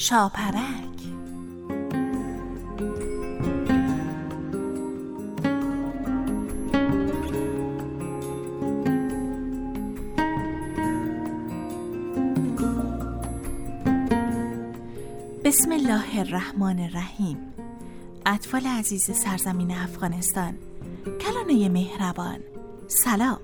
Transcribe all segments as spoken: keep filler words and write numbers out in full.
شاپرک. بسم الله الرحمن الرحیم. اطفال عزیز سرزمین افغانستان، کلانه مهربان، سلام.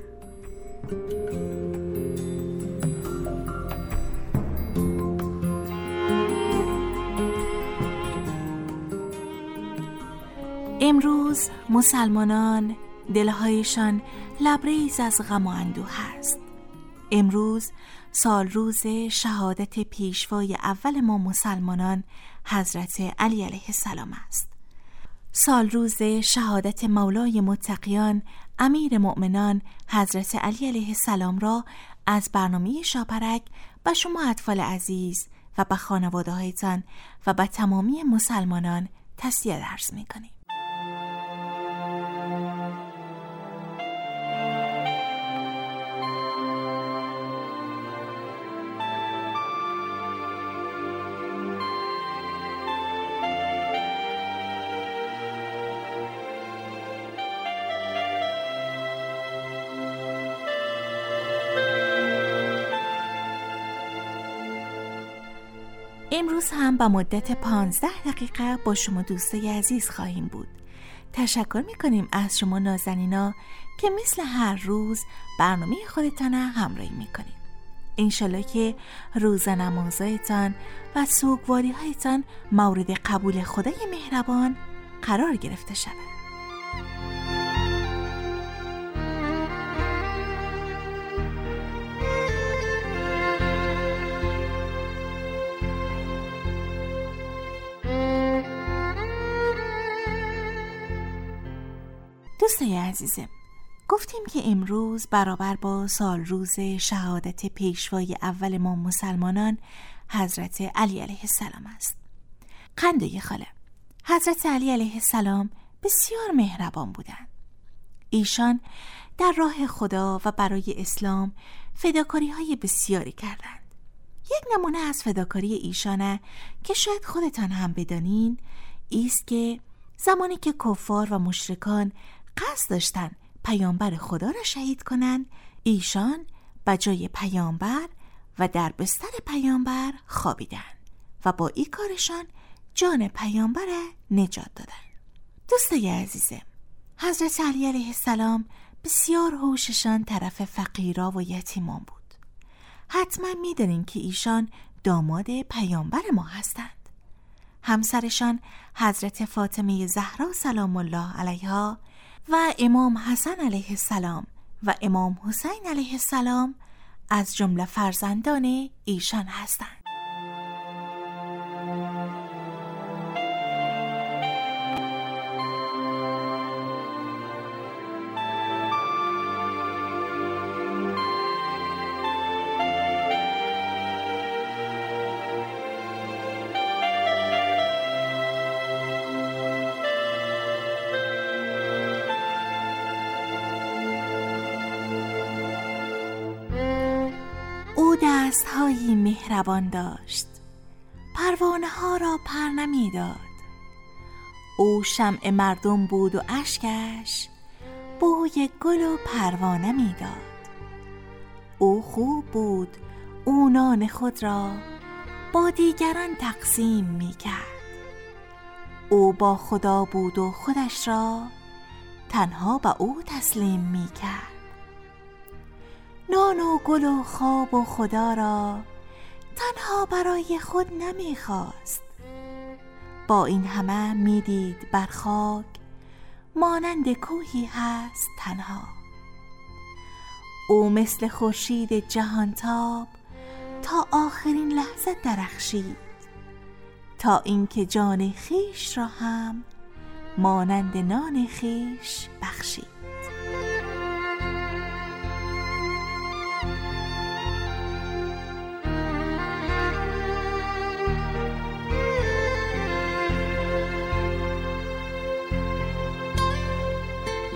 امروز مسلمانان دلهایشان لبریز از غم و اندوه است. امروز سال روز شهادت پیشوای اول ما مسلمانان حضرت علی علیه السلام است. سال روز شهادت مولای متقیان امیر مؤمنان حضرت علی علیه السلام را از برنامه شاپرک به شما اطفال عزیز و به خانواده هایتان و به تمامی مسلمانان تسلیت عرض می کنیم. امروز هم با مدت پانزده دقیقه با شما دوستای عزیز خواهیم بود. تشکر میکنیم از شما نازنینا که مثل هر روز برنامه خودتان همراهی میکنیم. انشالله که روز نمازهایتان و سوگواری هایتان مورد قبول خدای مهربان قرار گرفته شود. دوستای عزیزم، گفتیم که امروز برابر با سال روز شهادت پیشوای اول ما مسلمانان حضرت علی علیه السلام است. قندوی خاله حضرت علی علیه السلام بسیار مهربان بودند. ایشان در راه خدا و برای اسلام فداکاری های بسیاری کردند. یک نمونه از فداکاری ایشانه که شاید خودتان هم بدانین ایست که زمانی که کفار و مشرکان قصد داشتن پیامبر خدا را شهید کنن، ایشان بجای پیامبر و در بستر پیامبر خوابیدن و با این کارشان جان پیامبر نجات دادن. دوستای عزیزم، حضرت علی علیه السلام بسیار هوششان طرف فقیرا و یتیمان بود. حتما میدونین که ایشان داماد پیامبر ما هستند. همسرشان حضرت فاطمه زهرا سلام الله علیها و امام حسن علیه السلام و امام حسین علیه السلام از جمله فرزندان ایشان هستند. دست‌هایی مهربان داشت، پروانه ها را پر نمی داد. او شمع مردم بود و اشکش بوی گل و پروانه می داد. او خوب بود، او نان خود را با دیگران تقسیم می کرد. او با خدا بود و خودش را تنها به او تسلیم می کرد. نان و گل و خواب و خدا را تنها برای خود نمی خواست. با این همه می دید بر خاک مانند کوهی هست تنها. او مثل خورشید جهانتاب تا آخرین لحظه درخشید، تا اینکه جان خیش را هم مانند نان خیش بخشید.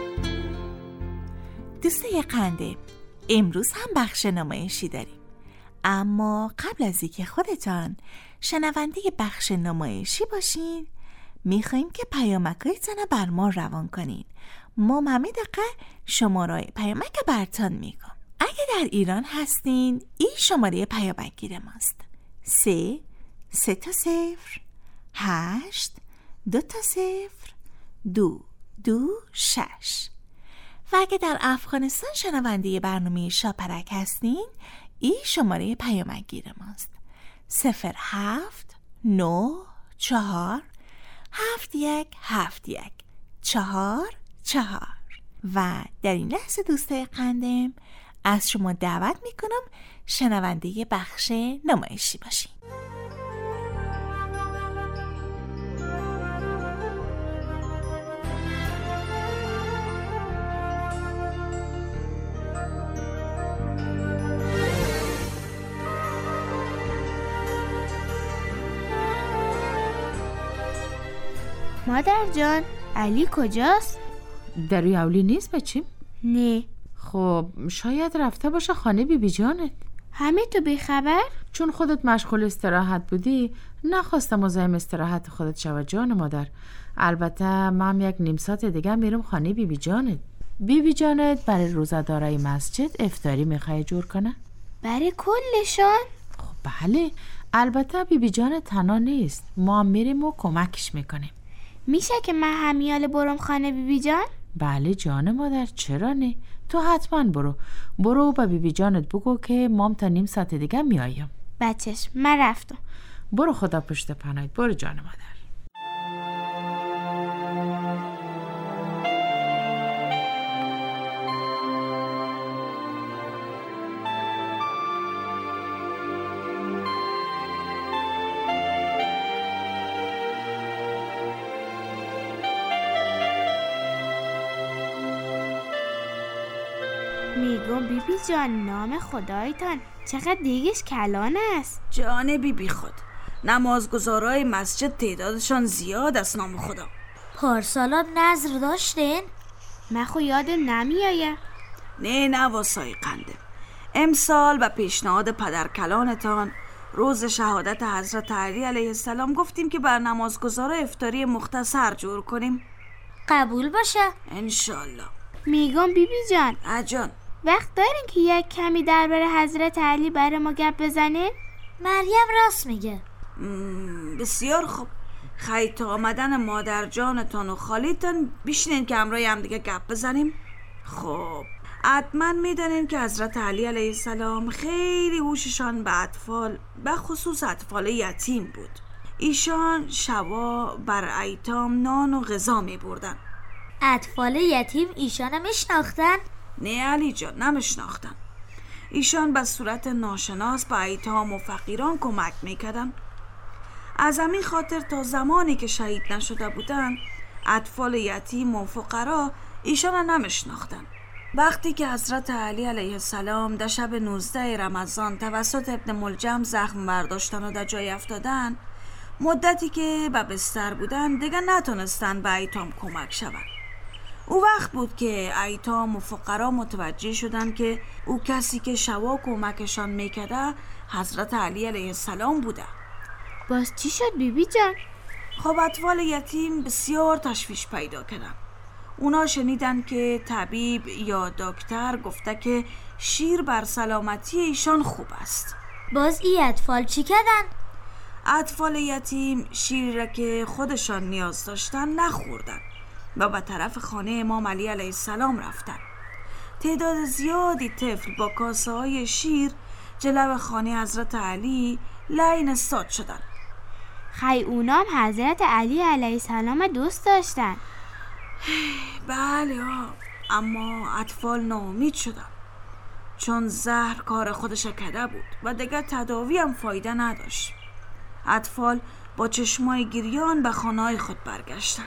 دوستای قنده، امروز هم بخش نمایشی داریم. اما قبل از اینکه خودتان شنونده بخش نمایشی باشین، میخواییم که پیامکایتان رو بر ما روان کنین. ما همه دقیقه شماره پیامک برتان میگم. اگه در ایران هستین، این شماره پیامک گیر ماست: سه سه تا صفر هشت دو تا صفر دو دو شش. و اگه در افغانستان شنونده برنامه شاپرک هستین، این شماره پیامک گیر ماست: صفر هفت نه چهار هفت یک هفت یک چهار چهار. و در این لحظه دوستای قندم از شما دعوت میکنم شنونده بخش نمایشی باشین. مادر جان، علی کجاست؟ در روی اولی نیست بچیم؟ نه. خب شاید رفته باشه خانه بی بی جانت. همه تو بیخبر؟ چون خودت مشغول استراحت بودی نخواستم مزاحم استراحت خودت شود جان مادر. البته من یک نیم ساعت دیگه میرم خانه بی بی جانت. بی بی جانت برای روزه‌دارای مسجد افطاری میخواد جور کنه. برای کلشان؟ خب بله، البته بی بی جانت تنها نیست، ما هم میریم و کمکش میکنیم. میشه که من همیال برم خانه بی بی جان؟ بله جان مادر، چرا نه؟ تو حتما برو برو با بی بی جانت بگو که مام تا نیم ساعت دیگه میایم. بچهش من رفتم. برو خدا پشت پناهت. برو جان مادر. میگم بی بی جان، نام خدایتان چقدر دیگش کلان است. جان بی بی خود، نمازگزارای مسجد تعدادشان زیاد است. نام خدا. پارسالم نظر داشتین؟ من خو یادم نمیایه. نه نه واسای قنده. امسال به پیشنهاد پدر کلانتان روز شهادت حضرت علی علیه السلام گفتیم که بر نمازگزارا افطاری مختصر جور کنیم. قبول باشه انشالله. میگم بی بی جان، اجان وقت دارین که یک کمی درباره حضرت علی برای ما گپ بزنین؟ مریم راست میگه. بسیار خوب. خیلی آمدن مادر جانتان و خالیتان بیشنین که همراه هم دیگه گپ بزنیم. خب حتما میدانین که حضرت علی علیه السلام خیلی هوششان به اطفال، به خصوص اطفال یتیم بود. ایشان شبا بر ایتام نان و غذا می بردن. اطفال یتیم ایشان میشناختن؟ نه علی جان، نمیشناختن. ایشان به صورت ناشناس به ایتام و فقیران کمک میکردن. از همین خاطر تا زمانی که شهید نشده بودن اطفال یتیم و فقرا ایشان را نمیشناختن. وقتی که حضرت علی علیه السلام در شب نوزده رمضان توسط ابن ملجم زخم برداشتن و در جای افتادن، مدتی که به بستر بودن دیگه نتونستن به ایتام کمک شون. او وقت بود که ایتام و فقرا متوجه شدن که او کسی که شوا کمکشان میکرده حضرت علی علیه السلام بوده. باز چی شد بی بی جان؟ خب اطفال یتیم بسیار تشویش پیدا کردن. اونا شنیدن که طبیب یا دکتر گفته که شیر بر سلامتی ایشان خوب است. باز ای اطفال چی کردن؟ اطفال یتیم شیر را که خودشان نیاز داشتن نخوردن و به طرف خانه امام علی علیه السلام رفتن. تعداد زیادی طفل با کاسه های شیر جلو خانه حضرت علی لعین استاد شدن. خی اونام حضرت علی علیه السلام دوست داشتن. بله ها، اما اطفال ناامید شدن چون زهر کار خودش کرده بود و دیگه تداوی هم فایده نداشت. اطفال با چشمای گریان به خانه‌های خود برگشتن.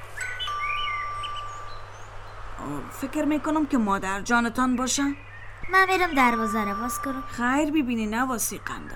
فکر میکنم که مادر جانتان باشن. من میرم دروازه رو باز کنم. خیر ببینی نواسی قندم.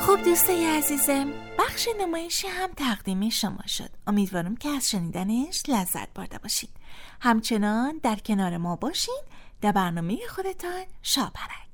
خب دوستای عزیزم، بخش نمایشی هم تقدیم شما شد. امیدوارم که از شنیدنش لذت برده باشید. همچنان در کنار ما باشین در برنامه خودتان شاپرک.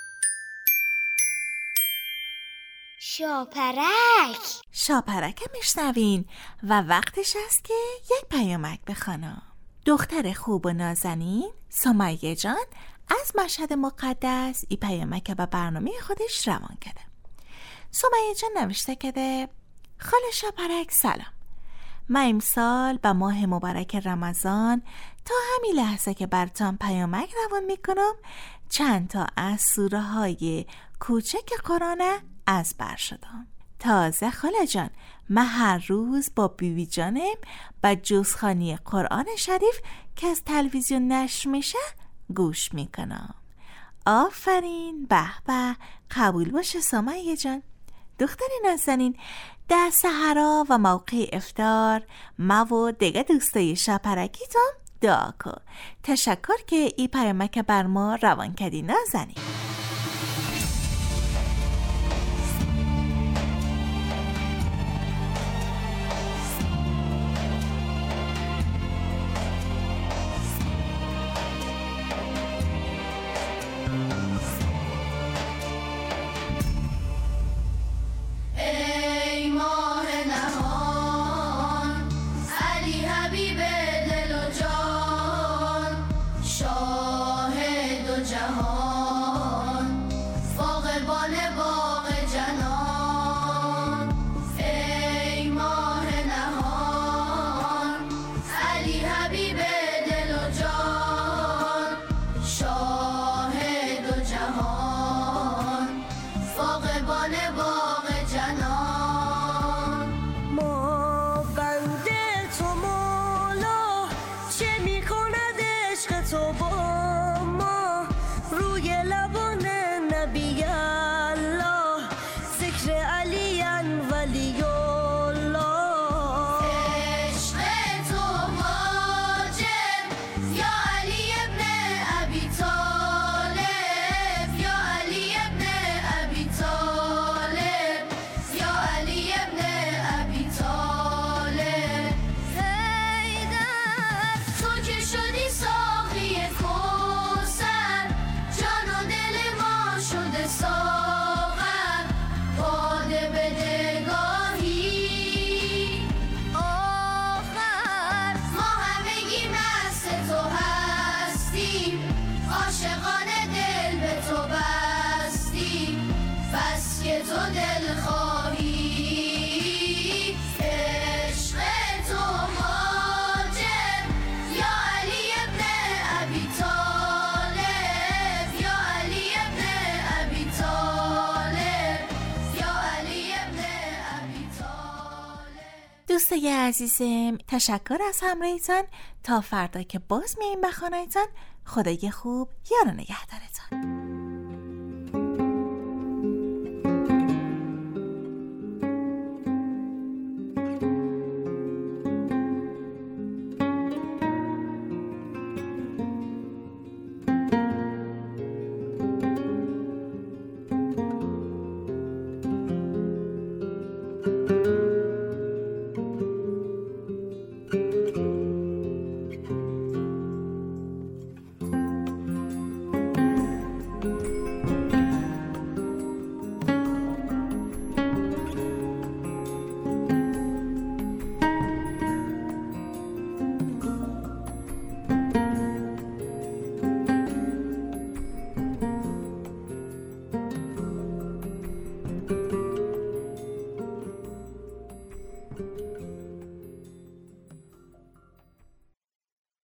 شاپرک شاپرک میشنوین و وقتش است که یک پیامک بخوانم. دختر خوب و نازنین سمیه جان از مشهد مقدس ای پیامک به برنامه خودش روان کرده. سمیه جان نوشته کرده: خاله شاپرک سلام. من امسال به ماه مبارک رمضان تا همین لحظه که براتون پیامک روان میکنم چند تا از سوره های کوچک قرآن از بر شدم. تازه خاله جان، من هر روز با بیبی جانم به جزخوانی قرآن شریف که از تلویزیون نشر میشه گوش میکنم. آفرین، به به، قبول باشه سمیه جان. دختر نازنین، در سحرا و موقع افطار ما و دیگه دوستای شاپرکیتون دعا کن. تشکر که ای پیامک بر ما روان کردی نازنین. دوستای عزیزم، تشکر از همراهیتان. تا فردا که باز میاییم به خانه‌تان. خدای خوب یار و نگهدارتان.